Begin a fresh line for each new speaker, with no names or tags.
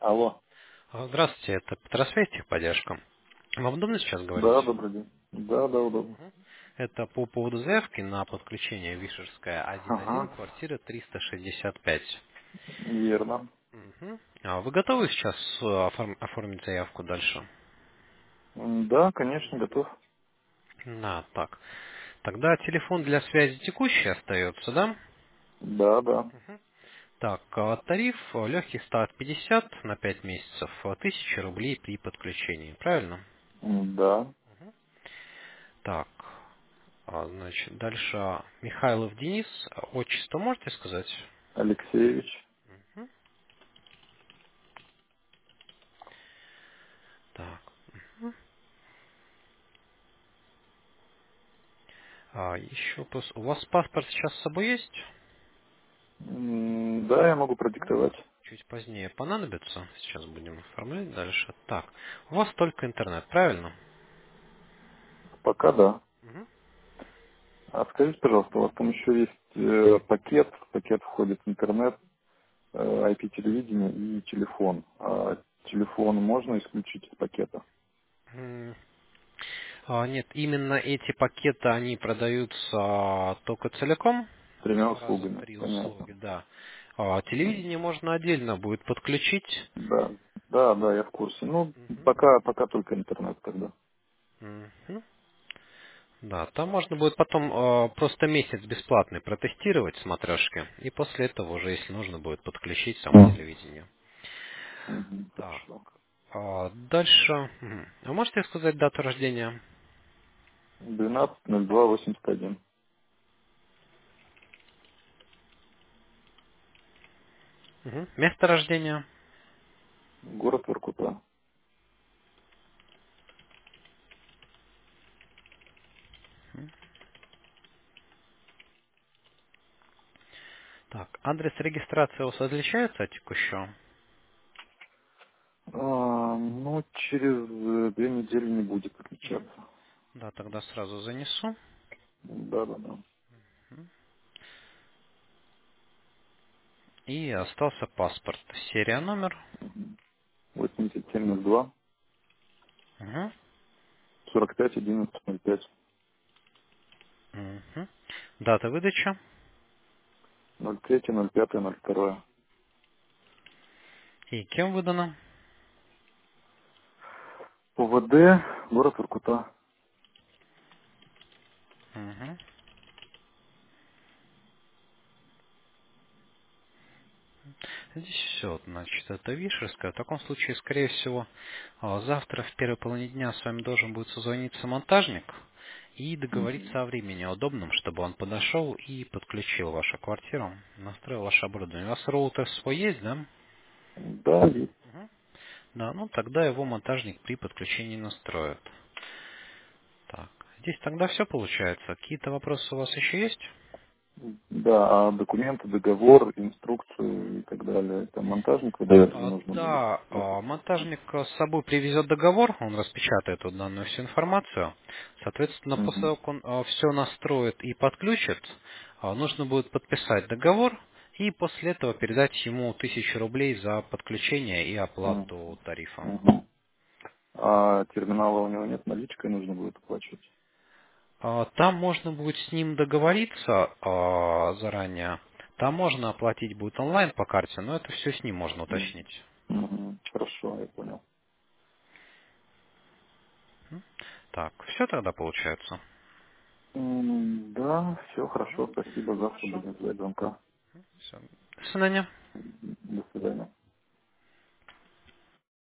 Алло.
Здравствуйте, это Петросвязь техподдержка. Вам удобно сейчас говорить?
Да, добрый день. Да, да, удобно.
Мгм. Это по поводу заявки на подключение Вишерская 1.1,
Ага,
квартира 365.
верно.
Мгм. А вы готовы сейчас оформить заявку дальше?
Да, конечно, готов.
Да, так. Тогда телефон для связи текущий остается, да?
Да, да.
Так, тариф легкий старт 50 на 5 месяцев, 1000 рублей при подключении, правильно?
Да.
Так, значит, дальше Михайлов Денис. Отчество можете сказать?
Алексеевич.
Мгм. Так. Еще вопрос. У вас паспорт сейчас с собой есть?
Да, я могу
Мгм.
продиктовать.
Чуть позднее понадобится. Сейчас будем оформлять дальше. Так. У вас только интернет, правильно?
Пока да.
Мгм.
А скажите, пожалуйста, у вас там еще есть пакет. В пакет входит интернет, IP-телевидение и телефон. А телефон можно исключить из пакета?
М, Нет, именно эти пакеты, они продаются только целиком.
Тремя
Сразу
услугами.
три
Понятно.
услуги, да. Телевидение можно отдельно будет подключить.
Да. Да, да, я в курсе. Ну,
Мгм.
пока только интернет тогда.
Мгм. Да, там можно будет потом просто месяц бесплатный протестировать смотрешки, и после этого уже, если нужно, будет подключить само телевидение. Так,
Хорошо.
дальше. Мгм. А можете сказать дату рождения?
12.02.81.
Мгм. Место рождения?
Город Воркута.
Так, адрес регистрации у вас отличается от текущего?
Ну, через 2 недели не будет
Мгм.
отличаться.
Да, тогда сразу занесу.
Да, да, да.
И остался паспорт. Серия, номер.
8702
Угу.
45 11
Угу. Дата выдачи.
05 03 05 02.
И кем выдано?
УВД, город Воркута.
Угу. Здесь все, значит, это Вишерская. В таком случае, скорее всего, завтра в первой половине дня с вами должен будет созвониться монтажник и договориться о времени удобном, чтобы он подошел и подключил вашу квартиру, настроил ваше оборудование. У вас роутер свой есть, да?
Да, есть.
Мгм. Да, ну тогда его монтажник при подключении настроит. Так, здесь тогда все получается. Какие-то вопросы у вас еще есть?
Да, а документы, договор, инструкцию и так далее, это монтажник выдает или нужно будет?
Да, монтажник с собой привезет договор, он распечатает вот данную всю информацию. Соответственно, после
Угу.
того, как он все настроит и подключит, нужно будет подписать договор и после этого передать ему 1000 рублей за подключение и оплату тарифа.
Угу. А терминала у него нет, наличкой нужно будет оплачивать?
Там можно будет с ним договориться заранее. Там можно оплатить будет онлайн по карте, но это все с ним можно уточнить.
Хорошо, я понял.
Так, все тогда получается.
Да, все
Мгм.
хорошо, спасибо. Завтра
Хорошо.
будем ждать звонка.
Все. До свидания.